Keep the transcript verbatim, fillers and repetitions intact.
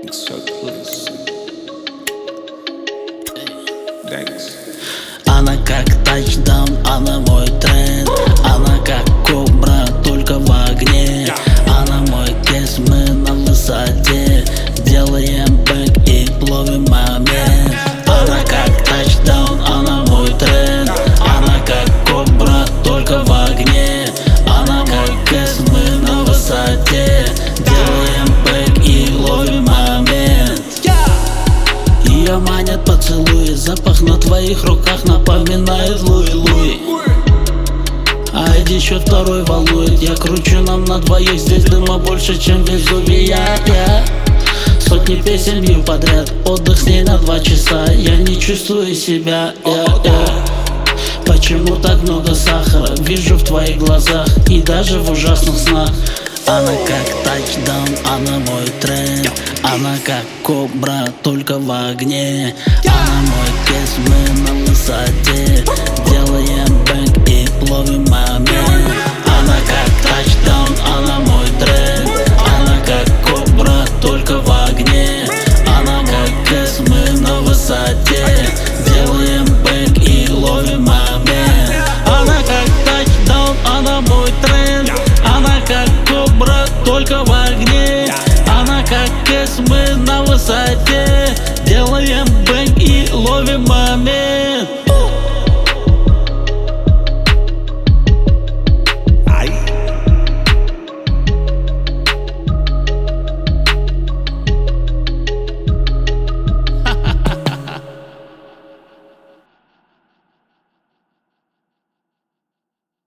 Она как тачдаун, она мой тренд. Она как кобра, только в огне. Она мой кейс, мы на высоте. Делаем бэк и ловим момент. Она как тачдаун, она мой тренд. Она как кобра, только в огне. Она мой кейс, мы на высоте. Делаем бэк и ловим момент. Ее манят поцелуи, запах на твоих руках напоминает Луи-Луи. А иди счет второй волнует. Я кручу нам на двоих, здесь дыма больше, чем Везувия. Я сотни песен бью подряд, отдых с ней на два часа. Я не чувствую себя, я, я. Почему так много сахара? Вижу в твоих глазах и даже в ужасных снах. Она как тачдаун, она мой тренд. Она как кобра, только в огне. Она мой кейс, мы на высоте. Делаем бэк и ловим момент. Она как тачдаун, она мой